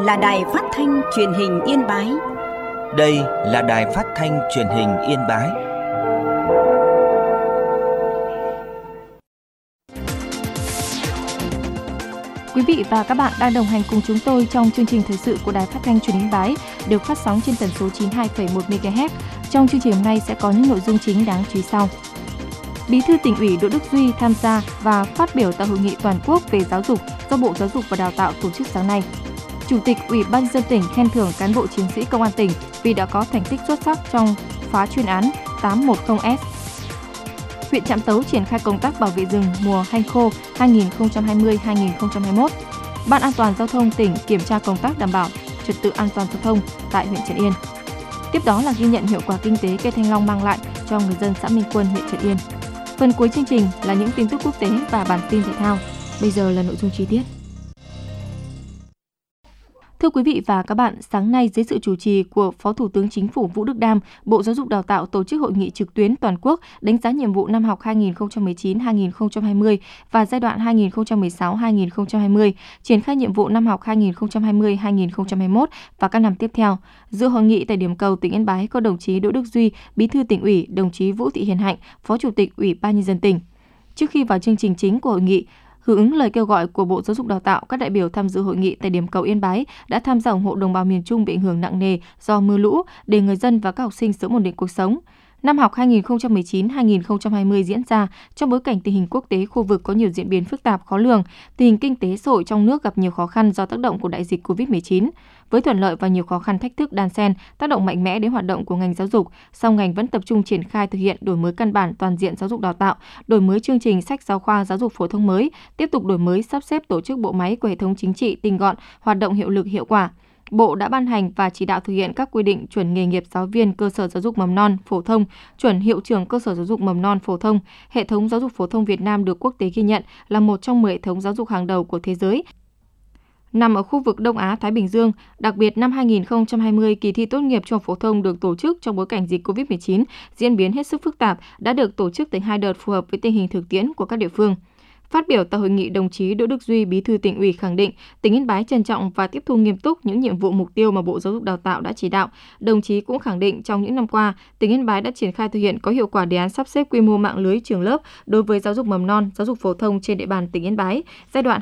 là Đài Phát thanh Truyền hình Yên Bái. Đây là Đài Phát thanh Truyền hình Yên Bái. Quý vị và các bạn đang đồng hành cùng chúng tôi trong chương trình thời sự của Đài Phát thanh Truyền hình Yên Bái, được phát sóng trên tần số 92,1 MHz. Trong chương trình hôm nay sẽ có những nội dung chính đáng chú ý sau. Bí thư Tỉnh ủy Đỗ Đức Duy tham gia và phát biểu tại hội nghị toàn quốc về giáo dục do Bộ Giáo dục và Đào tạo tổ chức sáng nay. Chủ tịch Ủy ban nhân dân tỉnh khen thưởng cán bộ chiến sĩ công an tỉnh vì đã có thành tích xuất sắc trong phá chuyên án 810S. Huyện Trạm Tấu triển khai công tác bảo vệ rừng mùa hanh khô 2020-2021. Ban An toàn giao thông tỉnh kiểm tra công tác đảm bảo trật tự an toàn giao thông tại huyện Trấn Yên. Tiếp đó là ghi nhận hiệu quả kinh tế cây thanh long mang lại cho người dân xã Minh Quân, huyện Trấn Yên. Phần cuối chương trình là những tin tức quốc tế và bản tin thể thao. Bây giờ là nội dung chi tiết. Thưa quý vị và các bạn, sáng nay dưới sự chủ trì của Phó Thủ tướng Chính phủ Vũ Đức Đam, Bộ Giáo dục Đào tạo tổ chức hội nghị trực tuyến toàn quốc đánh giá nhiệm vụ năm học 2019-2020 và giai đoạn 2016-2020, triển khai nhiệm vụ năm học 2020-2021 và các năm tiếp theo. Dự hội nghị tại điểm cầu tỉnh Yên Bái có đồng chí Đỗ Đức Duy, Bí thư Tỉnh ủy, đồng chí Vũ Thị Hiền Hạnh, Phó Chủ tịch Ủy ban nhân dân tỉnh. Trước khi vào chương trình chính của hội nghị, hưởng ứng lời kêu gọi của Bộ Giáo dục Đào tạo, các đại biểu tham dự hội nghị tại điểm cầu Yên Bái đã tham gia ủng hộ đồng bào miền Trung bị ảnh hưởng nặng nề do mưa lũ để người dân và các học sinh sớm ổn định cuộc sống. Năm học 2019-2020 diễn ra trong bối cảnh tình hình quốc tế khu vực có nhiều diễn biến phức tạp khó lường, tình hình kinh tế xã hội trong nước gặp nhiều khó khăn do tác động của đại dịch Covid-19. Với thuận lợi và nhiều khó khăn thách thức đan xen, tác động mạnh mẽ đến hoạt động của ngành giáo dục, song ngành vẫn tập trung triển khai thực hiện đổi mới căn bản toàn diện giáo dục đào tạo, đổi mới chương trình sách giáo khoa giáo dục phổ thông mới, tiếp tục đổi mới sắp xếp tổ chức bộ máy của hệ thống chính trị tinh gọn, hoạt động hiệu lực hiệu quả. Bộ đã ban hành và chỉ đạo thực hiện các quy định chuẩn nghề nghiệp giáo viên cơ sở giáo dục mầm non, phổ thông, chuẩn hiệu trưởng cơ sở giáo dục mầm non, phổ thông. Hệ thống giáo dục phổ thông Việt Nam được quốc tế ghi nhận là một trong 10 hệ thống giáo dục hàng đầu của thế giới. Nằm ở khu vực Đông Á-Thái Bình Dương, đặc biệt năm 2020, kỳ thi tốt nghiệp trung học phổ thông được tổ chức trong bối cảnh dịch Covid-19 diễn biến hết sức phức tạp, đã được tổ chức thành 2 đợt phù hợp với tình hình thực tiễn của các địa phương. Phát biểu tại hội nghị, đồng chí Đỗ Đức Duy, Bí thư Tỉnh ủy khẳng định tỉnh Yên Bái trân trọng và tiếp thu nghiêm túc những nhiệm vụ mục tiêu mà Bộ Giáo dục Đào tạo đã chỉ đạo. Đồng chí cũng khẳng định trong những năm qua, tỉnh Yên Bái đã triển khai thực hiện có hiệu quả đề án sắp xếp quy mô mạng lưới trường lớp đối với giáo dục mầm non, giáo dục phổ thông trên địa bàn tỉnh Yên Bái giai đoạn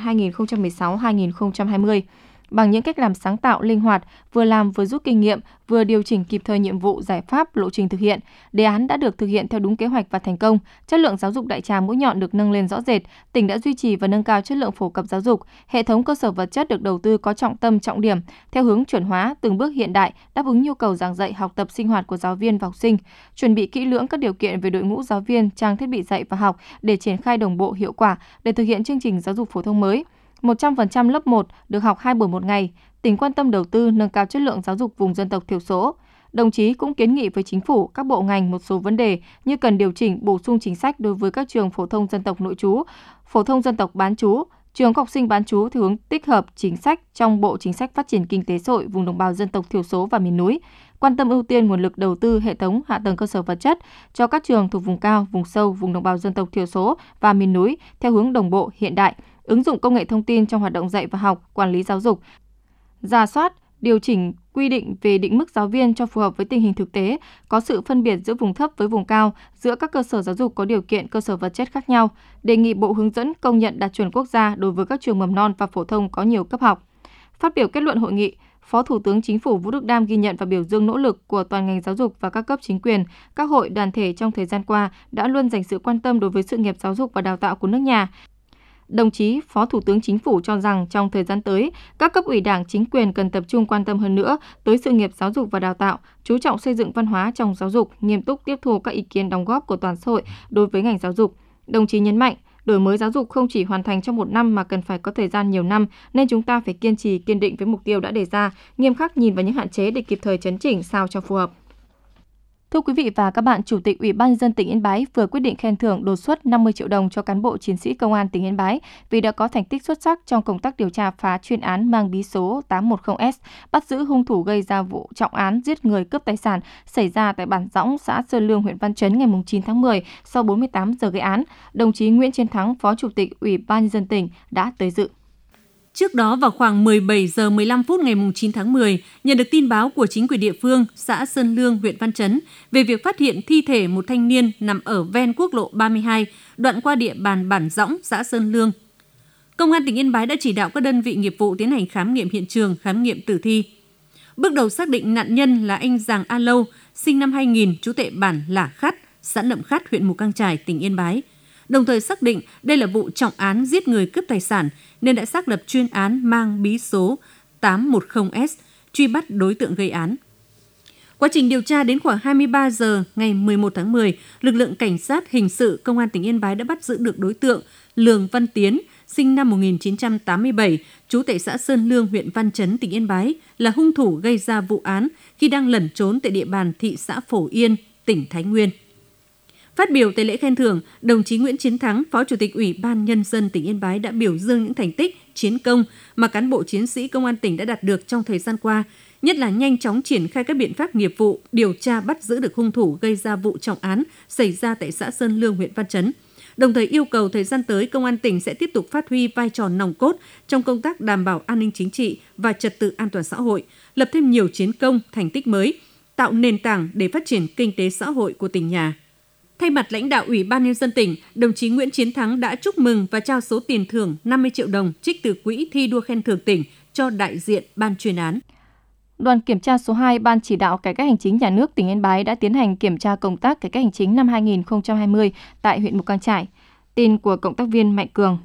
2016-2020. Bằng những cách làm sáng tạo, linh hoạt, vừa làm vừa rút kinh nghiệm, vừa điều chỉnh kịp thời nhiệm vụ, giải pháp, lộ trình thực hiện. Đề án đã được thực hiện theo đúng kế hoạch và thành công. Chất lượng giáo dục đại trà mũi nhọn được nâng lên rõ rệt. Tỉnh đã duy trì và nâng cao chất lượng phổ cập giáo dục. Hệ thống cơ sở vật chất được đầu tư có trọng tâm, trọng điểm, theo hướng chuẩn hóa, từng bước hiện đại, đáp ứng nhu cầu giảng dạy, học tập, sinh hoạt của giáo viên và học sinh. Chuẩn bị kỹ lưỡng các điều kiện về đội ngũ giáo viên, trang thiết bị dạy và học để triển khai đồng bộ hiệu quả để thực hiện chương trình giáo dục phổ thông mới. 100% lớp 1 được học 2 buổi một ngày. Tỉnh quan tâm đầu tư nâng cao chất lượng giáo dục vùng dân tộc thiểu số. Đồng chí cũng kiến nghị với chính phủ, các bộ ngành một số vấn đề như cần điều chỉnh, bổ sung chính sách đối với các trường phổ thông dân tộc nội trú, phổ thông dân tộc bán trú, trường học sinh bán trú theo hướng tích hợp chính sách trong Bộ Chính sách Phát triển Kinh tế xã hội vùng đồng bào dân tộc thiểu số và miền núi. Quan tâm ưu tiên nguồn lực đầu tư hệ thống hạ tầng cơ sở vật chất cho các trường thuộc vùng cao, vùng sâu, vùng đồng bào dân tộc thiểu số và miền núi theo hướng đồng bộ, hiện đại, ứng dụng công nghệ thông tin trong hoạt động dạy và học, quản lý giáo dục, rà soát, điều chỉnh quy định về định mức giáo viên cho phù hợp với tình hình thực tế, có sự phân biệt giữa vùng thấp với vùng cao, giữa các cơ sở giáo dục có điều kiện cơ sở vật chất khác nhau, đề nghị Bộ hướng dẫn công nhận đạt chuẩn quốc gia đối với các trường mầm non và phổ thông có nhiều cấp học. Phát biểu kết luận hội nghị, Phó Thủ tướng Chính phủ Vũ Đức Đam ghi nhận và biểu dương nỗ lực của toàn ngành giáo dục và các cấp chính quyền, các hội đoàn thể trong thời gian qua đã luôn dành sự quan tâm đối với sự nghiệp giáo dục và đào tạo của nước nhà. Đồng chí Phó Thủ tướng Chính phủ cho rằng trong thời gian tới, các cấp ủy Đảng, chính quyền cần tập trung quan tâm hơn nữa tới sự nghiệp giáo dục và đào tạo, chú trọng xây dựng văn hóa trong giáo dục, nghiêm túc tiếp thu các ý kiến đóng góp của toàn xã hội đối với ngành giáo dục. Đồng chí nhấn mạnh, đổi mới giáo dục không chỉ hoàn thành trong một năm mà cần phải có thời gian nhiều năm, nên chúng ta phải kiên trì, kiên định với mục tiêu đã đề ra, nghiêm khắc nhìn vào những hạn chế để kịp thời chấn chỉnh sao cho phù hợp. Thưa quý vị và các bạn, Chủ tịch Ủy ban nhân dân tỉnh Yên Bái vừa quyết định khen thưởng đột xuất 50 triệu đồng cho cán bộ chiến sĩ công an tỉnh Yên Bái vì đã có thành tích xuất sắc trong công tác điều tra phá chuyên án mang bí số 810S, bắt giữ hung thủ gây ra vụ trọng án giết người cướp tài sản xảy ra tại bản Dõng, xã Sơn Lương, huyện Văn Chấn ngày 9 tháng 10 sau 48 giờ gây án. Đồng chí Nguyễn Chiến Thắng, Phó Chủ tịch Ủy ban nhân dân tỉnh đã tới dự. Trước đó vào khoảng 17 giờ 15 phút ngày 9 tháng 10, nhận được tin báo của chính quyền địa phương xã Sơn Lương, huyện Văn Chấn về việc phát hiện thi thể một thanh niên nằm ở ven quốc lộ 32, đoạn qua địa bàn bản Dõng, xã Sơn Lương. Công an tỉnh Yên Bái đã chỉ đạo các đơn vị nghiệp vụ tiến hành khám nghiệm hiện trường, khám nghiệm tử thi. Bước đầu xác định nạn nhân là anh Giàng A Lâu, sinh năm 2000, trú tại bản Lả Khắt, xã Nậm Khắt, huyện Mù Cang Chải, tỉnh Yên Bái. Đồng thời xác định đây là vụ trọng án giết người cướp tài sản nên đã xác lập chuyên án mang bí số 810S, truy bắt đối tượng gây án. Quá trình điều tra đến khoảng 23 giờ ngày 11 tháng 10, lực lượng cảnh sát hình sự Công an tỉnh Yên Bái đã bắt giữ được đối tượng Lường Văn Tiến, sinh năm 1987, trú tại xã Sơn Lương, huyện Văn Chấn, tỉnh Yên Bái, là hung thủ gây ra vụ án khi đang lẩn trốn tại địa bàn thị xã Phổ Yên, tỉnh Thái Nguyên. Phát biểu tại lễ khen thưởng, đồng chí Nguyễn Chiến Thắng, Phó Chủ tịch Ủy ban Nhân dân tỉnh Yên Bái đã biểu dương những thành tích, chiến công mà cán bộ chiến sĩ Công an tỉnh đã đạt được trong thời gian qua, nhất là nhanh chóng triển khai các biện pháp nghiệp vụ, điều tra bắt giữ được hung thủ gây ra vụ trọng án xảy ra tại xã Sơn Lương, huyện Văn Chấn. Đồng thời yêu cầu thời gian tới, Công an tỉnh sẽ tiếp tục phát huy vai trò nòng cốt trong công tác đảm bảo an ninh chính trị và trật tự an toàn xã hội, lập thêm nhiều chiến công, thành tích mới, tạo nền tảng để phát triển kinh tế xã hội của tỉnh nhà. Thay mặt lãnh đạo Ủy ban Nhân dân tỉnh, đồng chí Nguyễn Chiến Thắng đã chúc mừng và trao số tiền thưởng 50 triệu đồng trích từ quỹ thi đua khen thưởng tỉnh cho đại diện ban chuyên án. Đoàn kiểm tra số 2 Ban chỉ đạo cải cách hành chính nhà nước tỉnh Yên Bái đã tiến hành kiểm tra công tác cải cách hành chính năm 2020 tại huyện Mù Cang Chải. Tin của cộng tác viên Mạnh Cường.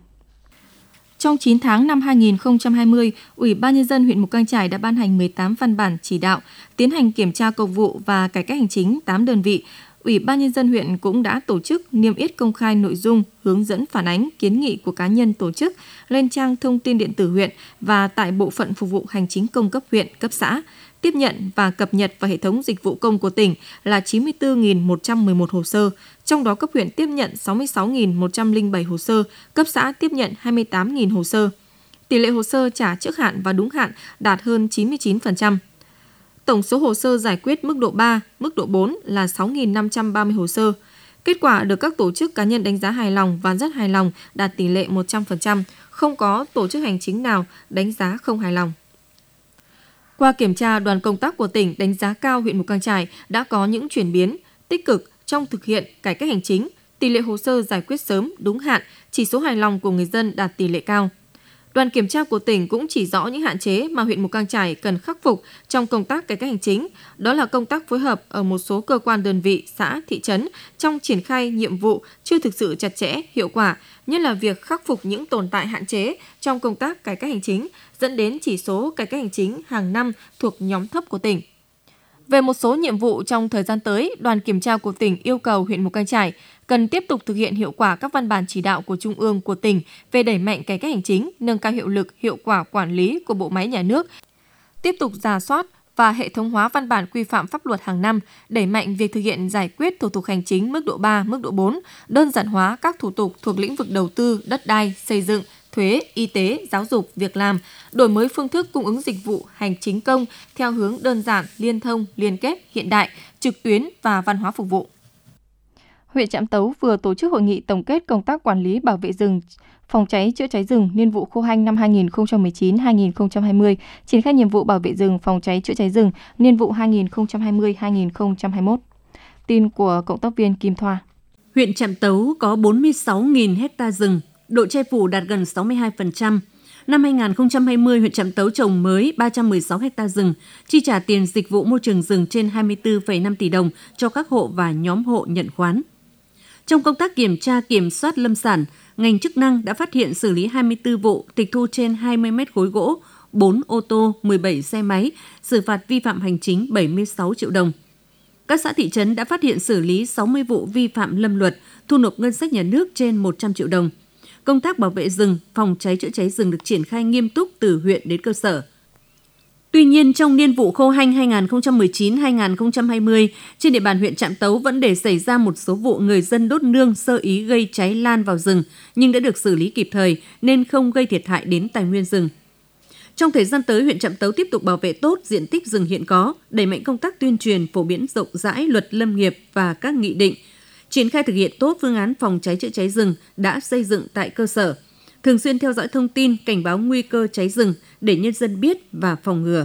Trong 9 tháng năm 2020, Ủy ban Nhân dân huyện Mù Cang Chải đã ban hành 18 văn bản chỉ đạo, tiến hành kiểm tra công vụ và cải cách hành chính 8 đơn vị. Ủy ban Nhân dân huyện cũng đã tổ chức niêm yết công khai nội dung, hướng dẫn phản ánh, kiến nghị của cá nhân tổ chức lên trang thông tin điện tử huyện và tại bộ phận phục vụ hành chính công cấp huyện, cấp xã, tiếp nhận và cập nhật vào hệ thống dịch vụ công của tỉnh là 94.111 hồ sơ, trong đó cấp huyện tiếp nhận 66.107 hồ sơ, cấp xã tiếp nhận 28.000 hồ sơ. Tỷ lệ hồ sơ trả trước hạn và đúng hạn đạt hơn 99%. Tổng số hồ sơ giải quyết mức độ 3, mức độ 4 là 6.530 hồ sơ. Kết quả được các tổ chức cá nhân đánh giá hài lòng và rất hài lòng, đạt tỷ lệ 100%, không có tổ chức hành chính nào đánh giá không hài lòng. Qua kiểm tra, đoàn công tác của tỉnh đánh giá cao huyện Mù Cang Chải đã có những chuyển biến tích cực trong thực hiện cải cách hành chính, tỷ lệ hồ sơ giải quyết sớm, đúng hạn, chỉ số hài lòng của người dân đạt tỷ lệ cao. Đoàn kiểm tra của tỉnh cũng chỉ rõ những hạn chế mà huyện Mù Cang Chải cần khắc phục trong công tác cải cách hành chính, đó là công tác phối hợp ở một số cơ quan đơn vị, xã, thị trấn trong triển khai nhiệm vụ chưa thực sự chặt chẽ, hiệu quả, nhất là việc khắc phục những tồn tại hạn chế trong công tác cải cách hành chính, dẫn đến chỉ số cải cách hành chính hàng năm thuộc nhóm thấp của tỉnh. Về một số nhiệm vụ trong thời gian tới, đoàn kiểm tra của tỉnh yêu cầu huyện Mù Cang Chải cần tiếp tục thực hiện hiệu quả các văn bản chỉ đạo của Trung ương, của tỉnh về đẩy mạnh cải cách hành chính, nâng cao hiệu lực, hiệu quả quản lý của bộ máy nhà nước, tiếp tục rà soát và hệ thống hóa văn bản quy phạm pháp luật hàng năm, đẩy mạnh việc thực hiện giải quyết thủ tục hành chính mức độ 3, mức độ 4, đơn giản hóa các thủ tục thuộc lĩnh vực đầu tư, đất đai, xây dựng, thuế, y tế, giáo dục, việc làm, đổi mới phương thức cung ứng dịch vụ hành chính công theo hướng đơn giản, liên thông, liên kết, hiện đại, trực tuyến và văn hóa phục vụ. Huyện Trạm Tấu vừa tổ chức hội nghị tổng kết công tác quản lý bảo vệ rừng, phòng cháy chữa cháy rừng niên vụ khô hanh năm 2019-2020, triển khai nhiệm vụ bảo vệ rừng, phòng cháy chữa cháy rừng niên vụ 2020-2021. Tin của cộng tác viên Kim Thoa. Huyện Trạm Tấu có 46.000 ha rừng, độ che phủ đạt gần 62%. Năm 2020, huyện Trạm Tấu trồng mới 316 ha rừng, chi trả tiền dịch vụ môi trường rừng trên 24,5 tỷ đồng cho các hộ và nhóm hộ nhận khoán. Trong công tác kiểm tra kiểm soát lâm sản, ngành chức năng đã phát hiện xử lý 24 vụ, tịch thu trên 20 mét khối gỗ, 4 ô tô, 17 xe máy, xử phạt vi phạm hành chính 76 triệu đồng. Các xã thị trấn đã phát hiện xử lý 60 vụ vi phạm lâm luật, thu nộp ngân sách nhà nước trên 100 triệu đồng. Công tác bảo vệ rừng, phòng cháy chữa cháy rừng được triển khai nghiêm túc từ huyện đến cơ sở. Tuy nhiên, trong niên vụ khô hanh 2019-2020, trên địa bàn huyện Trạm Tấu vẫn để xảy ra một số vụ người dân đốt nương sơ ý gây cháy lan vào rừng, nhưng đã được xử lý kịp thời nên không gây thiệt hại đến tài nguyên rừng. Trong thời gian tới, huyện Trạm Tấu tiếp tục bảo vệ tốt diện tích rừng hiện có, đẩy mạnh công tác tuyên truyền phổ biến rộng rãi luật lâm nghiệp và các nghị định, triển khai thực hiện tốt phương án phòng cháy chữa cháy rừng đã xây dựng tại cơ sở, thường xuyên theo dõi thông tin, cảnh báo nguy cơ cháy rừng để nhân dân biết và phòng ngừa.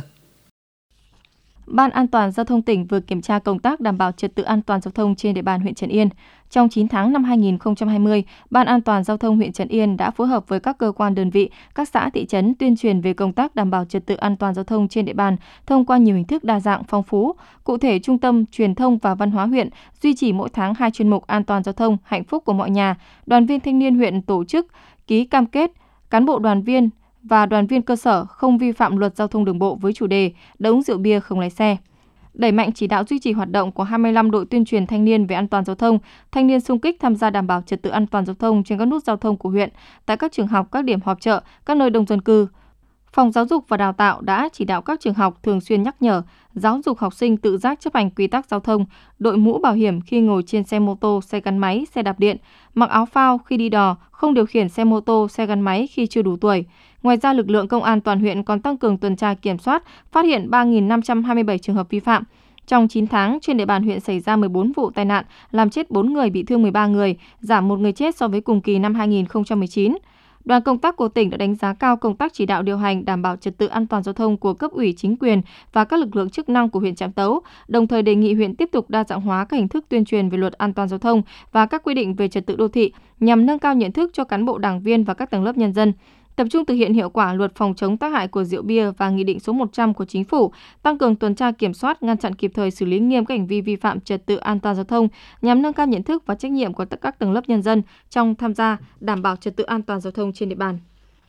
Ban An toàn Giao thông tỉnh vừa kiểm tra công tác đảm bảo trật tự an toàn giao thông trên địa bàn huyện Trấn Yên. Trong 9 tháng năm 2020, Ban An toàn Giao thông huyện Trấn Yên đã phối hợp với các cơ quan đơn vị, các xã thị trấn tuyên truyền về công tác đảm bảo trật tự an toàn giao thông trên địa bàn thông qua nhiều hình thức đa dạng phong phú. Cụ thể, Trung tâm Truyền thông và Văn hóa huyện duy trì mỗi tháng 2 chuyên mục an toàn giao thông, hạnh phúc của mọi nhà. Đoàn viên thanh niên huyện tổ chức ký cam kết cán bộ đoàn viên và đoàn viên cơ sở không vi phạm luật giao thông đường bộ với chủ đề đã uống rượu bia không lái xe. Đẩy mạnh chỉ đạo duy trì hoạt động của 25 đội tuyên truyền thanh niên về an toàn giao thông, thanh niên xung kích tham gia đảm bảo trật tự an toàn giao thông trên các nút giao thông của huyện, tại các trường học, các điểm họp chợ, các nơi đông dân cư. Phòng Giáo dục và Đào tạo đã chỉ đạo các trường học thường xuyên nhắc nhở, giáo dục học sinh tự giác chấp hành quy tắc giao thông, đội mũ bảo hiểm khi ngồi trên xe mô tô, xe gắn máy, xe đạp điện, mặc áo phao khi đi đò, không điều khiển xe mô tô, xe gắn máy khi chưa đủ tuổi. Ngoài ra, lực lượng công an toàn huyện còn tăng cường tuần tra kiểm soát, phát hiện 3.527 trường hợp vi phạm. Trong 9 tháng, trên địa bàn huyện xảy ra 14 vụ tai nạn, làm chết 4 người, bị thương 13 người, giảm 1 người chết so với cùng kỳ năm 2019. Đoàn công tác của tỉnh đã đánh giá cao công tác chỉ đạo điều hành đảm bảo trật tự an toàn giao thông của cấp ủy chính quyền và các lực lượng chức năng của huyện Trạm Tấu, đồng thời đề nghị huyện tiếp tục đa dạng hóa các hình thức tuyên truyền về luật an toàn giao thông và các quy định về trật tự đô thị nhằm nâng cao nhận thức cho cán bộ đảng viên và các tầng lớp nhân dân. Tập trung thực hiện hiệu quả luật phòng chống tác hại của rượu bia và Nghị định số 100 của Chính phủ, tăng cường tuần tra kiểm soát, ngăn chặn kịp thời xử lý nghiêm các hành vi vi phạm trật tự an toàn giao thông nhằm nâng cao nhận thức và trách nhiệm của tất cả các tầng lớp nhân dân trong tham gia đảm bảo trật tự an toàn giao thông trên địa bàn.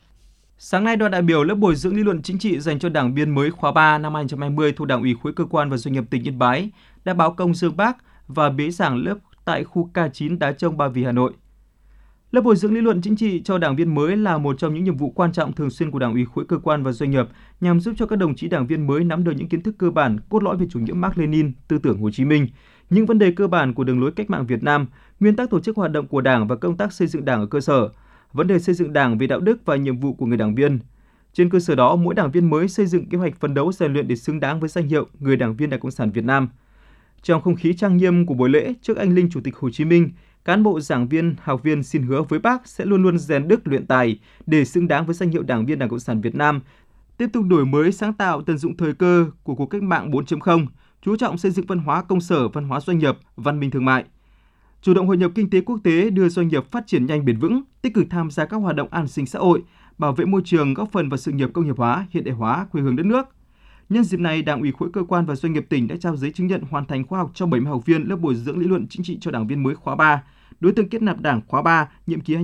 Sáng nay, đoàn đại biểu lớp bồi dưỡng lý luận chính trị dành cho đảng viên mới khóa 3 năm 2020 thuộc Đảng ủy khối cơ quan và doanh nghiệp tỉnh Yên Bái đã báo công Dương Bác và bế giảng lớp tại khu K9 Đá Trông, Ba Vì, Hà Nội. Lớp bồi dưỡng lý luận chính trị cho đảng viên mới là một trong những nhiệm vụ quan trọng thường xuyên của Đảng ủy khối cơ quan và doanh nghiệp nhằm giúp cho các đồng chí đảng viên mới nắm được những kiến thức cơ bản, cốt lõi về chủ nghĩa Mác Lênin, tư tưởng Hồ Chí Minh, những vấn đề cơ bản của đường lối cách mạng Việt Nam, nguyên tắc tổ chức hoạt động của Đảng và công tác xây dựng Đảng ở cơ sở, vấn đề xây dựng Đảng về đạo đức và nhiệm vụ của người đảng viên. Trên cơ sở đó, mỗi đảng viên mới xây dựng kế hoạch phấn đấu rèn luyện để xứng đáng với danh hiệu người đảng viên Đảng Cộng sản Việt Nam. Trong không khí trang nghiêm của buổi lễ trước anh linh Chủ tịch Hồ Chí Minh, cán bộ, giảng viên, học viên xin hứa với Bác sẽ luôn luôn rèn đức luyện tài để xứng đáng với danh hiệu đảng viên Đảng Cộng sản Việt Nam, tiếp tục đổi mới sáng tạo, tận dụng thời cơ của cuộc cách mạng 4.0, chú trọng xây dựng văn hóa công sở, văn hóa doanh nghiệp, văn minh thương mại. Chủ động hội nhập kinh tế quốc tế, đưa doanh nghiệp phát triển nhanh bền vững, tích cực tham gia các hoạt động an sinh xã hội, bảo vệ môi trường, góp phần vào sự nghiệp công nghiệp hóa, hiện đại hóa quê hương đất nước. Nhân dịp này, Đảng ủy khối cơ quan và doanh nghiệp tỉnh đã trao giấy chứng nhận hoàn thành khóa học cho 70 học viên lớp bồi dưỡng lý luận chính trị cho đảng viên mới khóa 3, đối tượng kết nạp Đảng khóa 3, nhiệm kỳ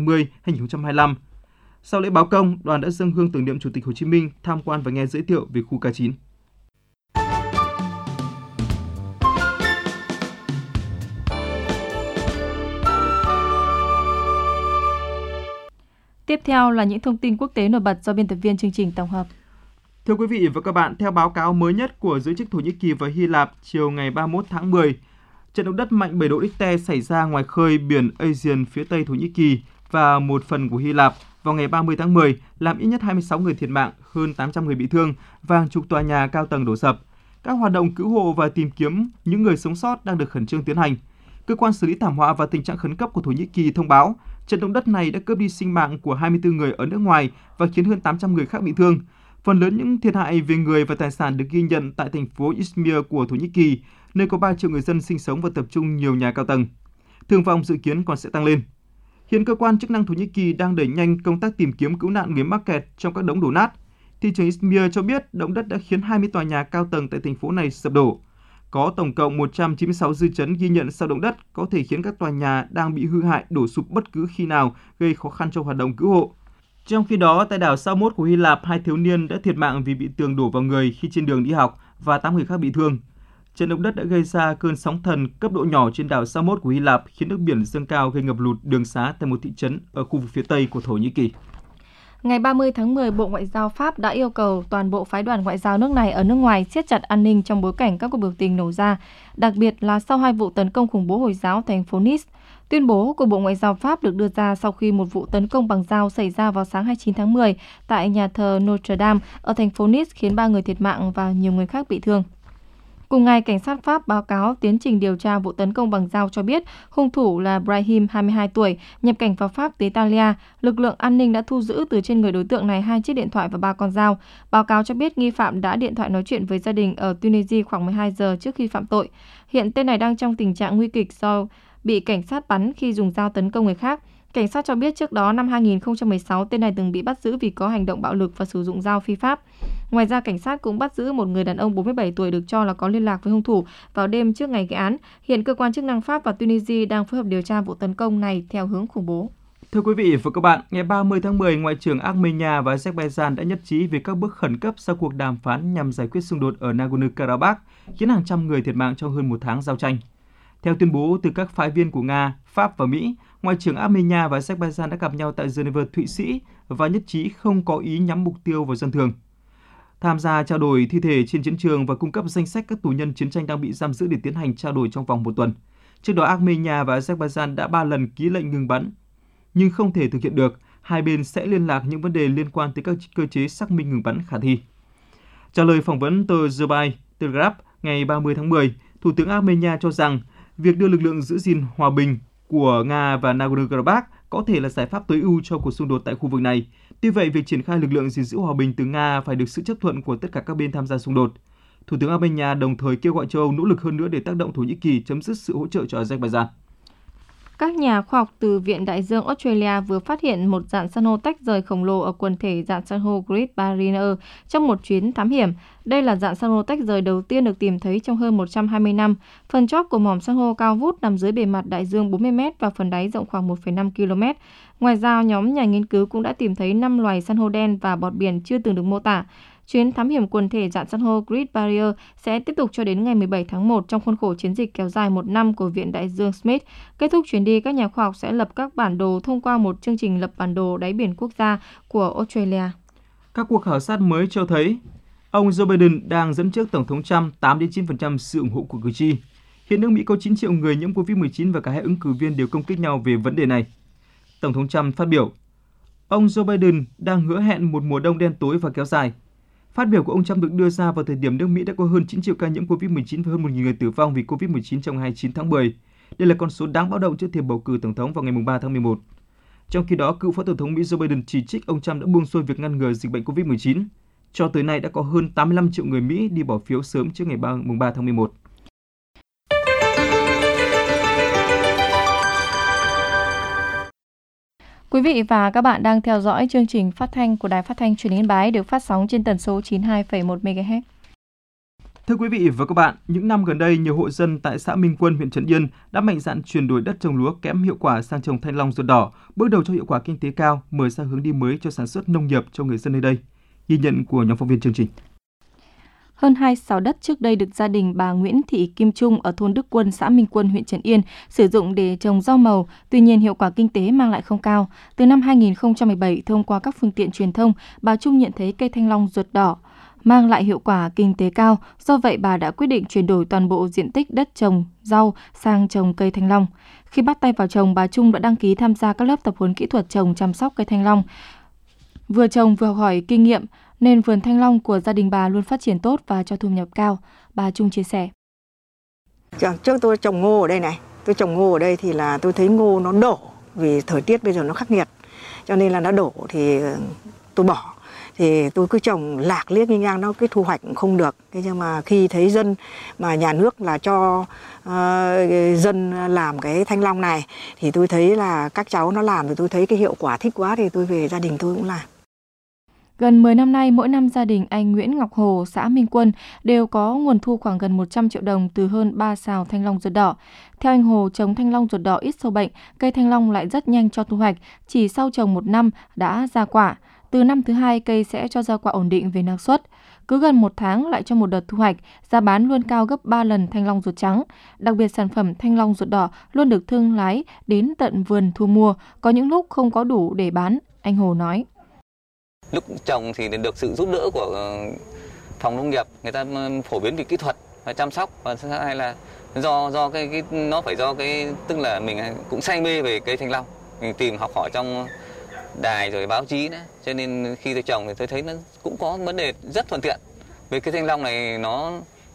2020-2025. Sau lễ báo công, đoàn đã dâng hương tưởng niệm Chủ tịch Hồ Chí Minh, tham quan và nghe giới thiệu về khu K9. Tiếp theo là những thông tin quốc tế nổi bật do biên tập viên chương trình tổng hợp. Thưa quý vị và các bạn, theo báo cáo mới nhất của giới chức Thổ Nhĩ Kỳ và Hy Lạp chiều ngày 31 tháng 10, trận động đất mạnh 7 độ Richter xảy ra ngoài khơi biển Aegean phía tây Thổ Nhĩ Kỳ và một phần của Hy Lạp vào ngày 30 tháng 10, làm ít nhất 26 người thiệt mạng, hơn 800 người bị thương và hàng chục tòa nhà cao tầng đổ sập. Các hoạt động cứu hộ và tìm kiếm những người sống sót đang được khẩn trương tiến hành. Cơ quan xử lý thảm họa và tình trạng khẩn cấp của Thổ Nhĩ Kỳ thông báo trận động đất này đã cướp đi sinh mạng của 24 người ở nước ngoài và khiến hơn 800 người khác bị thương. Phần lớn những thiệt hại về người và tài sản được ghi nhận tại thành phố Izmir của Thổ Nhĩ Kỳ, nơi có 3 triệu người dân sinh sống và tập trung nhiều nhà cao tầng. Thương vong dự kiến còn sẽ tăng lên. Hiện cơ quan chức năng Thổ Nhĩ Kỳ đang đẩy nhanh công tác tìm kiếm cứu nạn người mắc kẹt trong các đống đổ nát. Thị trưởng Izmir cho biết động đất đã khiến 20 tòa nhà cao tầng tại thành phố này sập đổ. Có tổng cộng 196 dư chấn ghi nhận sau động đất, có thể khiến các tòa nhà đang bị hư hại đổ sụp bất cứ khi nào, gây khó khăn cho hoạt động cứu hộ. Trong khi đó, tại đảo Samos của Hy Lạp, 2 thiếu niên đã thiệt mạng vì bị tường đổ vào người khi trên đường đi học và 8 người khác bị thương. Trận động đất đã gây ra cơn sóng thần cấp độ nhỏ trên đảo Samos của Hy Lạp, khiến nước biển dâng cao gây ngập lụt đường xá tại một thị trấn ở khu vực phía tây của Thổ Nhĩ Kỳ. Ngày 30 tháng 10, Bộ Ngoại giao Pháp đã yêu cầu toàn bộ phái đoàn ngoại giao nước này ở nước ngoài siết chặt an ninh trong bối cảnh các cuộc biểu tình nổ ra, đặc biệt là sau 2 vụ tấn công khủng bố Hồi giáo thành phố Nice. Tuyên bố của Bộ Ngoại giao Pháp được đưa ra sau khi một vụ tấn công bằng dao xảy ra vào sáng 29 tháng 10 tại nhà thờ Notre Dame ở thành phố Nice khiến 3 người thiệt mạng và nhiều người khác bị thương. Cùng ngày, cảnh sát Pháp báo cáo tiến trình điều tra vụ tấn công bằng dao cho biết hung thủ là Brahim, 22 tuổi, nhập cảnh vào Pháp từ Italia. Lực lượng an ninh đã thu giữ từ trên người đối tượng này 2 chiếc điện thoại và 3 con dao. Báo cáo cho biết nghi phạm đã điện thoại nói chuyện với gia đình ở Tunisia khoảng 12 giờ trước khi phạm tội. Hiện tên này đang trong tình trạng nguy kịch do bị cảnh sát bắn khi dùng dao tấn công người khác. Cảnh sát cho biết trước đó năm 2016, tên này từng bị bắt giữ vì có hành động bạo lực và sử dụng dao phi pháp. Ngoài ra, cảnh sát cũng bắt giữ một người đàn ông 47 tuổi được cho là có liên lạc với hung thủ vào đêm trước ngày gây án. Hiện cơ quan chức năng Pháp và Tunisia đang phối hợp điều tra vụ tấn công này theo hướng khủng bố. Thưa quý vị và các bạn, ngày 30 tháng 10, Ngoại trưởng Armenia và Azerbaijan đã nhất trí về các bước khẩn cấp sau cuộc đàm phán nhằm giải quyết xung đột ở Nagorno-Karabakh, khiến hàng trăm người thiệt mạng trong hơn một tháng giao tranh. Theo tuyên bố từ các phái viên của Nga, Pháp và Mỹ, Ngoại trưởng Armenia và Azerbaijan đã gặp nhau tại Geneva, Thụy Sĩ và nhất trí không có ý nhắm mục tiêu vào dân thường. Tham gia trao đổi thi thể trên chiến trường và cung cấp danh sách các tù nhân chiến tranh đang bị giam giữ để tiến hành trao đổi trong vòng một tuần. Trước đó, Armenia và Azerbaijan đã 3 lần ký lệnh ngừng bắn, nhưng không thể thực hiện được. Hai bên sẽ liên lạc những vấn đề liên quan tới các cơ chế xác minh ngừng bắn khả thi. Trả lời phỏng vấn tờ Zebay Telegraph ngày 30 tháng 10, Thủ tướng Armenia cho rằng việc đưa lực lượng giữ gìn hòa bình của Nga và Nagorno-Karabakh có thể là giải pháp tối ưu cho cuộc xung đột tại khu vực này. Tuy vậy, việc triển khai lực lượng gìn giữ hòa bình từ Nga phải được sự chấp thuận của tất cả các bên tham gia xung đột. Thủ tướng Armenia đồng thời kêu gọi châu Âu nỗ lực hơn nữa để tác động Thổ Nhĩ Kỳ chấm dứt sự hỗ trợ cho Azerbaijan. Các nhà khoa học từ Viện Đại dương Australia vừa phát hiện một rạn san hô tách rời khổng lồ ở quần thể rạn san hô Great Barrier trong một chuyến thám hiểm. Đây là rạn san hô tách rời đầu tiên được tìm thấy trong hơn 120 năm. Phần chóp của mỏm san hô cao vút nằm dưới bề mặt đại dương 40 m và phần đáy rộng khoảng 1,5 km. Ngoài ra, nhóm nhà nghiên cứu cũng đã tìm thấy 5 loài san hô đen và bọt biển chưa từng được mô tả. Chuyến thám hiểm quần thể rạn san hô Great Barrier sẽ tiếp tục cho đến ngày 17 tháng 1 trong khuôn khổ chiến dịch kéo dài 1 năm của Viện Đại dương Smith. Kết thúc chuyến đi, các nhà khoa học sẽ lập các bản đồ thông qua một chương trình lập bản đồ đáy biển quốc gia của Australia. Các cuộc khảo sát mới cho thấy ông Joe Biden đang dẫn trước Tổng thống Trump 8-9% sự ủng hộ của cử tri. Hiện nước Mỹ có 9 triệu người nhiễm COVID-19 và cả hai ứng cử viên đều công kích nhau về vấn đề này. Tổng thống Trump phát biểu, ông Joe Biden đang hứa hẹn một mùa đông đen tối và kéo dài. Phát biểu của ông Trump được đưa ra vào thời điểm nước Mỹ đã có hơn 9 triệu ca nhiễm COVID-19 và hơn 1.000 người tử vong vì COVID-19 trong ngày 29 tháng 10. Đây là con số đáng báo động trước thềm bầu cử tổng thống vào ngày 3 tháng 11. Trong khi đó, cựu Phó Tổng thống Mỹ Joe Biden chỉ trích ông Trump đã buông xuôi việc ngăn ngừa dịch bệnh COVID-19. Cho tới nay đã có hơn 85 triệu người Mỹ đi bỏ phiếu sớm trước ngày 3 tháng 11. Quý vị và các bạn đang theo dõi chương trình phát thanh của Đài Phát thanh Truyền hình Yên Bái được phát sóng trên tần số 92,1 MHz. Thưa quý vị và các bạn, những năm gần đây, nhiều hộ dân tại xã Minh Quân, huyện Trấn Yên đã mạnh dạn chuyển đổi đất trồng lúa kém hiệu quả sang trồng thanh long ruột đỏ, bước đầu cho hiệu quả kinh tế cao, mở ra hướng đi mới cho sản xuất nông nghiệp cho người dân nơi đây. Ghi nhận của nhóm phóng viên chương trình. Hơn 2 sào đất trước đây được gia đình bà Nguyễn Thị Kim Trung ở thôn Đức Quân, xã Minh Quân, huyện Trấn Yên sử dụng để trồng rau màu, tuy nhiên hiệu quả kinh tế mang lại không cao. Từ năm 2017, thông qua các phương tiện truyền thông, bà Trung nhận thấy cây thanh long ruột đỏ mang lại hiệu quả kinh tế cao, do vậy bà đã quyết định chuyển đổi toàn bộ diện tích đất trồng rau sang trồng cây thanh long. Khi bắt tay vào trồng, bà Trung đã đăng ký tham gia các lớp tập huấn kỹ thuật trồng chăm sóc cây thanh long. Vừa trồng vừa học hỏi kinh nghiệm, nên vườn thanh long của gia đình bà luôn phát triển tốt và cho thu nhập cao. Bà Trung chia sẻ. Trước tôi trồng ngô ở đây này, tôi trồng ngô ở đây thì là tôi thấy ngô nó đổ vì thời tiết bây giờ nó khắc nghiệt, cho nên là nó đổ thì tôi bỏ. Thì tôi cứ trồng lạc liếc như ngang, nó cái thu hoạch cũng không được. Thế nhưng mà khi thấy dân mà nhà nước là cho dân làm cái thanh long này thì tôi thấy là các cháu nó làm thì tôi thấy cái hiệu quả thích quá thì tôi về gia đình tôi cũng làm. Gần 10 năm nay, mỗi năm gia đình anh Nguyễn Ngọc Hồ, xã Minh Quân đều có nguồn thu khoảng gần 100 triệu đồng từ hơn 3 sào thanh long ruột đỏ. Theo anh Hồ, trồng thanh long ruột đỏ ít sâu bệnh, cây thanh long lại rất nhanh cho thu hoạch, chỉ sau trồng 1 năm đã ra quả. Từ năm thứ 2, cây sẽ cho ra quả ổn định về năng suất. Cứ gần 1 tháng lại cho một đợt thu hoạch, giá bán luôn cao gấp 3 lần thanh long ruột trắng. Đặc biệt sản phẩm thanh long ruột đỏ luôn được thương lái đến tận vườn thu mua, có những lúc không có đủ để bán, anh Hồ nói. Lúc trồng thì được sự giúp đỡ của phòng nông nghiệp, người ta phổ biến về kỹ thuật và chăm sóc, và thứ hai là do cái nó phải do cái, tức là mình cũng say mê về cây thanh long, mình tìm học hỏi trong đài rồi báo chí nữa, cho nên khi tôi trồng thì tôi thấy nó cũng có vấn đề rất thuận tiện. Về cây thanh long này nó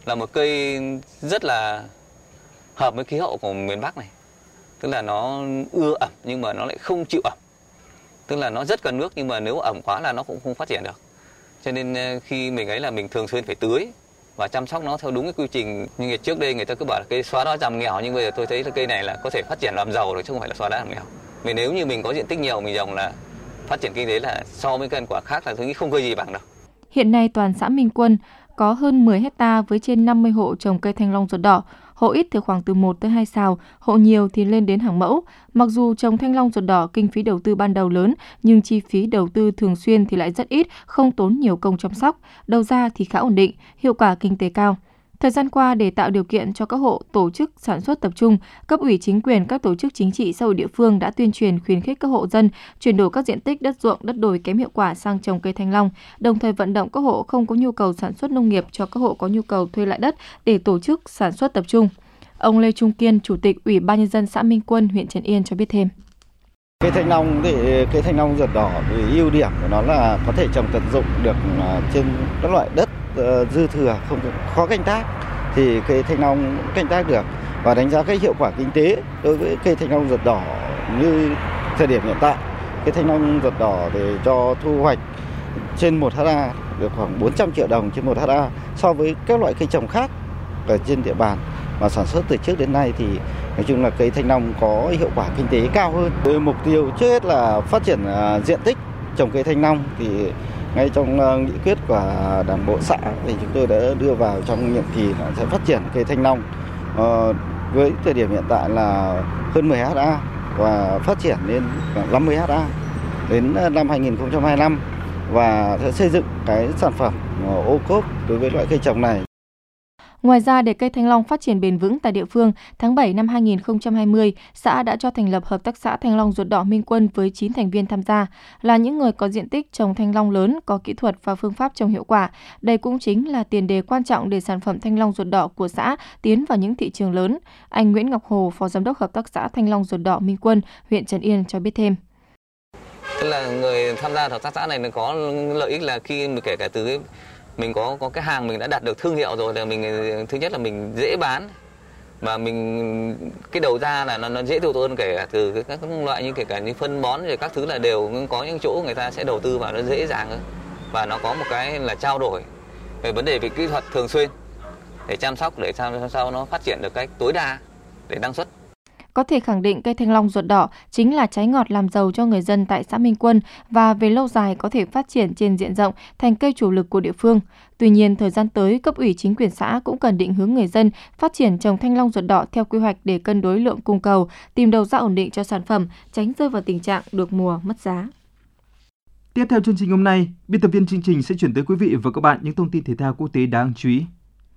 là một cây rất là hợp với khí hậu của miền Bắc này. Tức là nó ưa ẩm nhưng mà nó lại không chịu ẩm. Tức là nó rất cần nước nhưng mà nếu ẩm quá là nó cũng không phát triển được. Cho nên khi mình ấy là mình thường xuyên phải tưới và chăm sóc nó theo đúng cái quy trình. Như ngày trước đây người ta cứ bảo là cây xóa đói giảm nghèo, nhưng bây giờ tôi thấy là cây này là có thể phát triển làm giàu được chứ không phải là xóa đói giảm nghèo. Vì nếu như mình có diện tích nhiều mình trồng là phát triển kinh tế là so với cây quả khác là tôi nghĩ không có gì bằng đâu. Hiện nay toàn xã Minh Quân có hơn 10 hecta với trên 50 hộ trồng cây thanh long ruột đỏ. Hộ ít thì khoảng từ 1 tới 2 sào, hộ nhiều thì lên đến hàng mẫu. Mặc dù trồng thanh long ruột đỏ kinh phí đầu tư ban đầu lớn, nhưng chi phí đầu tư thường xuyên thì lại rất ít, không tốn nhiều công chăm sóc. Đầu ra thì khá ổn định, hiệu quả kinh tế cao. Thời gian qua, để tạo điều kiện cho các hộ tổ chức sản xuất tập trung, cấp ủy chính quyền các tổ chức chính trị xã hội địa phương đã tuyên truyền khuyến khích các hộ dân chuyển đổi các diện tích đất ruộng, đất đồi kém hiệu quả sang trồng cây thanh long, đồng thời vận động các hộ không có nhu cầu sản xuất nông nghiệp cho các hộ có nhu cầu thuê lại đất để tổ chức sản xuất tập trung. Ông Lê Trung Kiên, Chủ tịch Ủy ban Nhân dân xã Minh Quân, huyện Trấn Yên cho biết thêm. Cây thanh long ruột đỏ thì ưu điểm của nó là có thể trồng tận dụng được trên các loại đất dư thừa, không khó canh tác thì cây thanh long canh tác được. Và đánh giá cái hiệu quả kinh tế đối với cây thanh long ruột đỏ như thời điểm hiện tại, cây thanh long ruột đỏ để cho thu hoạch trên 1 ha được khoảng 400 triệu đồng trên 1 ha so với các loại cây trồng khác ở trên địa bàn mà sản xuất từ trước đến nay thì nói chung là cây thanh long có hiệu quả kinh tế cao hơn. Với mục tiêu trước hết là phát triển diện tích trồng cây thanh long thì ngay trong nghị quyết của Đảng bộ xã thì chúng tôi đã đưa vào trong nhiệm kỳ là sẽ phát triển cây thanh long với thời điểm hiện tại là hơn 10 ha và phát triển lên 50 ha đến năm 2025 và sẽ xây dựng cái sản phẩm ô cốp đối với loại cây trồng này. Ngoài ra, để cây thanh long phát triển bền vững tại địa phương, tháng 7 năm 2020, xã đã cho thành lập Hợp tác xã Thanh long ruột đỏ Minh Quân với 9 thành viên tham gia, là những người có diện tích trồng thanh long lớn, có kỹ thuật và phương pháp trồng hiệu quả. Đây cũng chính là tiền đề quan trọng để sản phẩm thanh long ruột đỏ của xã tiến vào những thị trường lớn. Anh Nguyễn Ngọc Hồ, Phó Giám đốc Hợp tác xã Thanh long ruột đỏ Minh Quân, huyện Trấn Yên cho biết thêm. Tức là người tham gia hợp tác xã này nó có lợi ích là khi kể cả từ mình có cái hàng mình đã đạt được thương hiệu rồi là mình thứ nhất là mình dễ bán và mình cái đầu ra là nó dễ tiêu thụ hơn, kể cả từ các loại như kể cả như phân bón rồi các thứ là đều có những chỗ người ta sẽ đầu tư vào nó dễ dàng hơn và nó có một cái là trao đổi về vấn đề về kỹ thuật thường xuyên để chăm sóc để sao nó phát triển được cách tối đa để năng suất. Có thể khẳng định cây thanh long ruột đỏ chính là trái ngọt làm giàu cho người dân tại xã Minh Quân và về lâu dài có thể phát triển trên diện rộng thành cây chủ lực của địa phương. Tuy nhiên, thời gian tới, cấp ủy chính quyền xã cũng cần định hướng người dân phát triển trồng thanh long ruột đỏ theo quy hoạch để cân đối lượng cung cầu, tìm đầu ra ổn định cho sản phẩm, tránh rơi vào tình trạng được mùa mất giá. Tiếp theo chương trình hôm nay, biên tập viên chương trình sẽ chuyển tới quý vị và các bạn những thông tin thể thao quốc tế đáng chú ý.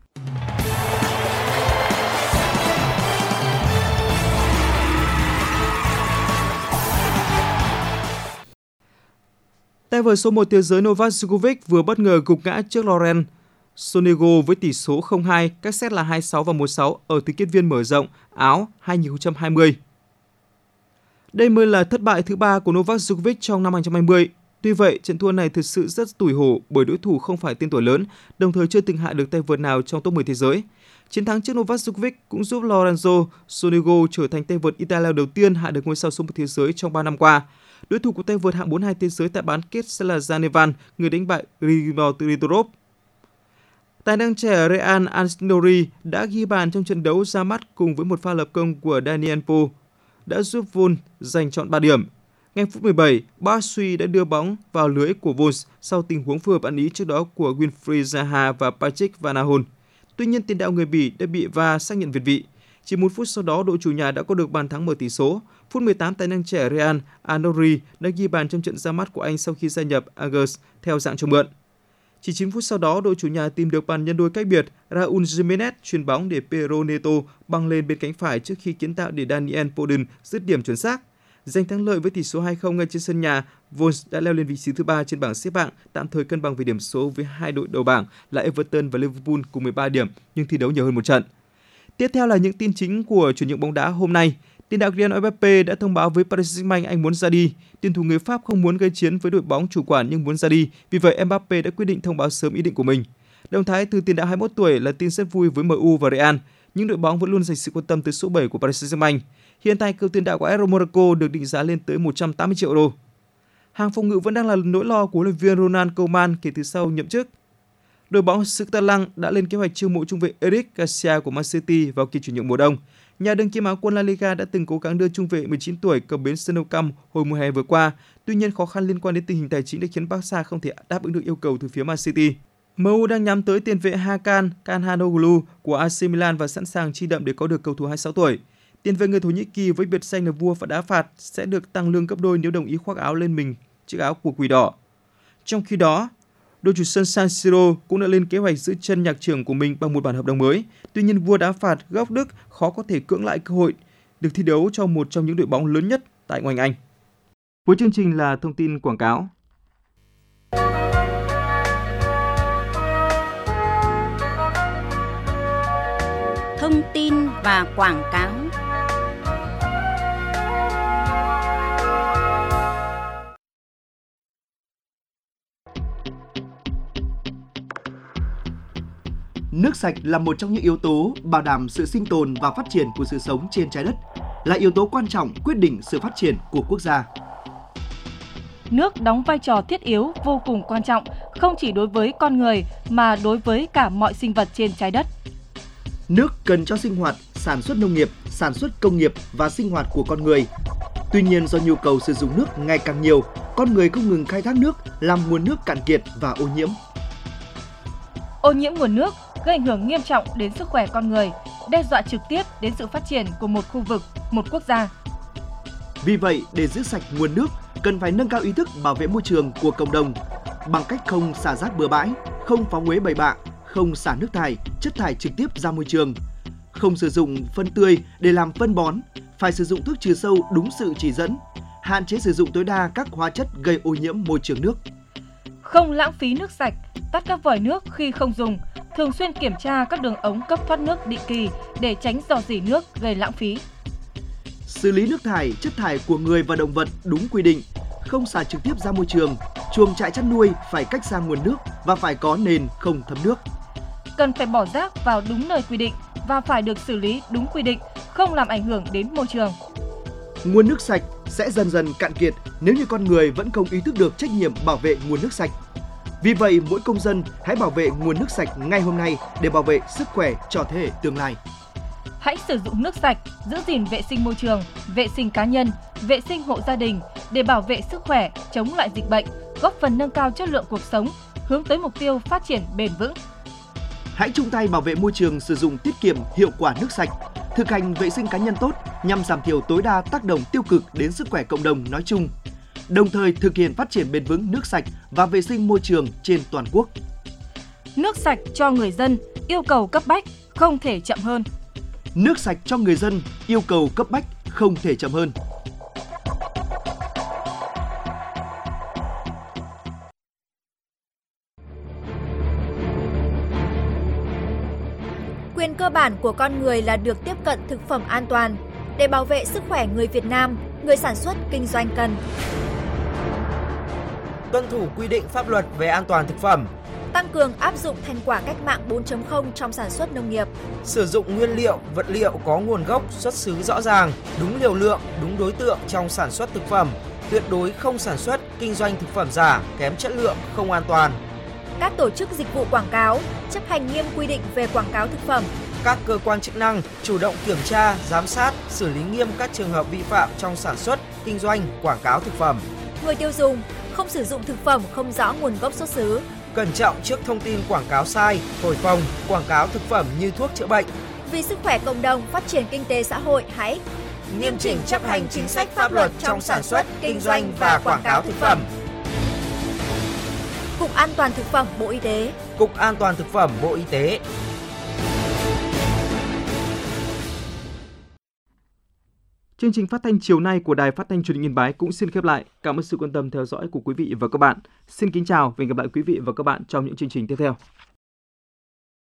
Tay vợt số 1 thế giới Novak Djokovic vừa bất ngờ gục ngã trước Laurent Sonego với tỷ số 0-2, các set là 2-6 và 1-6 ở tứ kết viên mở rộng Áo 2020. Đây mới là thất bại thứ 3 của Novak Djokovic trong năm 2020. Tuy vậy, trận thua này thực sự rất tủi hổ bởi đối thủ không phải tên tuổi lớn, đồng thời chưa từng hạ được tay vợt nào trong top 10 thế giới. Chiến thắng trước Novak Djokovic cũng giúp Lorenzo Sonego trở thành tay vợt Italia đầu tiên hạ được ngôi sao số 1 thế giới trong 3 năm qua. Đối thủ của tay vợt hạng 42 thế giới tại bán kết sẽ là Zanevan, người đánh bại Grigor Dimitrov. Tài năng trẻ Real Ancinori đã ghi bàn trong trận đấu ra mắt cùng với một pha lập công của Daniel Po đã giúp Wolves giành trọn 3 điểm. Ngay phút 17, Batshuayi đã đưa bóng vào lưới của Wolves sau tình huống phù hợp ăn ý trước đó của Winfried Zaha và Patrick Van Aanholt. Tuy nhiên, tiền đạo người Bỉ đã bị VAR xác nhận việt vị. Chỉ 1 phút sau đó, đội chủ nhà đã có được bàn thắng mở tỷ số. Phút 18, tài năng trẻ Real Anori đã ghi bàn trong trận ra mắt của anh sau khi gia nhập Angers theo dạng cho mượn. Chỉ 9 phút sau đó, đội chủ nhà tìm được bàn nhân đôi cách biệt. Raúl Jiménez chuyền bóng để Pedro Neto băng lên bên cánh phải trước khi kiến tạo để Daniel Foden dứt điểm chuẩn xác. Giành thắng lợi với tỷ số 2-0 ngay trên sân nhà, Wolves đã leo lên vị trí thứ 3 trên bảng xếp hạng, tạm thời cân bằng về điểm số với hai đội đầu bảng là Everton và Liverpool cùng 13 điểm nhưng thi đấu nhiều hơn một trận. Tiếp theo là những tin chính của chuyển nhượng bóng đá hôm nay. Tiền đạo Kylian Mbappé đã thông báo với Paris Saint-Germain anh muốn ra đi. Tiền thủ người Pháp không muốn gây chiến với đội bóng chủ quản nhưng muốn ra đi, vì vậy Mbappé đã quyết định thông báo sớm ý định của mình. Động thái từ tiền đạo 21 tuổi là tin rất vui với MU và Real, nhưng đội bóng vẫn luôn dành sự quan tâm tới số 7 của Paris Saint-Germain. Hiện tại cựu tiền đạo của AS Monaco được định giá lên tới 180 triệu euro. Hàng phòng ngự vẫn đang là nỗi lo của huấn luyện viên Ronald Koeman kể từ sau nhậm chức. Đội bóng Scotland đã lên kế hoạch chiêu mộ trung vệ Eric Garcia của Man City vào kỳ chuyển nhượng mùa đông. Nhà đương kim áo quân La Liga đã từng cố gắng đưa trung vệ 19 tuổi cập bến sân Nou Camp hồi mùa hè vừa qua. Tuy nhiên, khó khăn liên quan đến tình hình tài chính đã khiến Barca không thể đáp ứng được yêu cầu từ phía Man City. MU đang nhắm tới tiền vệ Hakan Çalhanoğlu của AC Milan và sẵn sàng chi đậm để có được cầu thủ 26 tuổi. Tiền vệ người Thổ Nhĩ Kỳ với biệt danh là vua phạt đá phạt sẽ được tăng lương gấp đôi nếu đồng ý khoác áo lên mình chiếc áo của Quỷ Đỏ. Trong khi đó, đội chủ sân San Siro cũng đã lên kế hoạch giữ chân nhạc trưởng của mình bằng một bản hợp đồng mới. Tuy nhiên, vua đá phạt gốc Đức khó có thể cưỡng lại cơ hội được thi đấu cho một trong những đội bóng lớn nhất tại ngoại hạng Anh. Cuối chương trình là thông tin quảng cáo. Thông tin và quảng cáo. Nước sạch là một trong những yếu tố bảo đảm sự sinh tồn và phát triển của sự sống trên trái đất, là yếu tố quan trọng quyết định sự phát triển của quốc gia. Nước đóng vai trò thiết yếu vô cùng quan trọng, không chỉ đối với con người mà đối với cả mọi sinh vật trên trái đất. Nước cần cho sinh hoạt, sản xuất nông nghiệp, sản xuất công nghiệp và sinh hoạt của con người. Tuy nhiên, do nhu cầu sử dụng nước ngày càng nhiều, con người không ngừng khai thác nước, làm nguồn nước cạn kiệt và ô nhiễm. Ô nhiễm nguồn nước gây ảnh hưởng nghiêm trọng đến sức khỏe con người, đe dọa trực tiếp đến sự phát triển của một khu vực, một quốc gia. Vì vậy, để giữ sạch nguồn nước, cần phải nâng cao ý thức bảo vệ môi trường của cộng đồng bằng cách không xả rác bừa bãi, không phóng uế bậy bạ, không xả nước thải, chất thải trực tiếp ra môi trường, không sử dụng phân tươi để làm phân bón, phải sử dụng thuốc trừ sâu đúng sự chỉ dẫn, hạn chế sử dụng tối đa các hóa chất gây ô nhiễm môi trường nước. Không lãng phí nước sạch, tắt các vòi nước khi không dùng, thường xuyên kiểm tra các đường ống cấp thoát nước định kỳ để tránh rò rỉ nước gây lãng phí. Xử lý nước thải, chất thải của người và động vật đúng quy định, không xả trực tiếp ra môi trường. Chuồng trại chăn nuôi phải cách xa nguồn nước và phải có nền không thấm nước. Cần phải bỏ rác vào đúng nơi quy định và phải được xử lý đúng quy định, không làm ảnh hưởng đến môi trường. Nguồn nước sạch sẽ dần dần cạn kiệt nếu như con người vẫn không ý thức được trách nhiệm bảo vệ nguồn nước sạch. Vì vậy, mỗi công dân hãy bảo vệ nguồn nước sạch ngay hôm nay để bảo vệ sức khỏe cho thế hệ tương lai. Hãy sử dụng nước sạch, giữ gìn vệ sinh môi trường, vệ sinh cá nhân, vệ sinh hộ gia đình để bảo vệ sức khỏe, chống lại dịch bệnh, góp phần nâng cao chất lượng cuộc sống, hướng tới mục tiêu phát triển bền vững. Hãy chung tay bảo vệ môi trường, sử dụng tiết kiệm hiệu quả nước sạch, thực hành vệ sinh cá nhân tốt nhằm giảm thiểu tối đa tác động tiêu cực đến sức khỏe cộng đồng nói chung, đồng thời thực hiện phát triển bền vững nước sạch và vệ sinh môi trường trên toàn quốc. Nước sạch cho người dân, yêu cầu cấp bách, không thể chậm hơn. Nước sạch cho người dân, yêu cầu cấp bách, không thể chậm hơn. Quyền cơ bản của con người là được tiếp cận thực phẩm an toàn. Để bảo vệ sức khỏe người Việt Nam, người sản xuất kinh doanh cần tuân thủ quy định pháp luật về an toàn thực phẩm, tăng cường áp dụng thành quả cách mạng 4.0 trong sản xuất nông nghiệp, sử dụng nguyên liệu, vật liệu có nguồn gốc, xuất xứ rõ ràng, đúng liều lượng, đúng đối tượng trong sản xuất thực phẩm, tuyệt đối không sản xuất, kinh doanh thực phẩm giả, kém chất lượng, không an toàn. Các tổ chức dịch vụ quảng cáo chấp hành nghiêm quy định về quảng cáo thực phẩm. Các cơ quan chức năng chủ động kiểm tra, giám sát, xử lý nghiêm các trường hợp vi phạm trong sản xuất, kinh doanh, quảng cáo thực phẩm. Người tiêu dùng không sử dụng thực phẩm không rõ nguồn gốc xuất xứ. Cẩn trọng trước thông tin quảng cáo sai, thổi phồng, quảng cáo thực phẩm như thuốc chữa bệnh. Vì sức khỏe cộng đồng, phát triển kinh tế xã hội, hãy nghiêm chỉnh chấp hành chính sách pháp luật trong sản xuất, kinh doanh và quảng cáo thực phẩm. Cục An toàn thực phẩm Bộ Y tế. Cục An toàn thực phẩm Bộ Y tế. Chương trình phát thanh chiều nay của Đài Phát thanh Truyền hình Yên Bái cũng xin khép lại. Cảm ơn sự quan tâm theo dõi của quý vị và các bạn. Xin kính chào và hẹn gặp lại quý vị và các bạn trong những chương trình tiếp theo.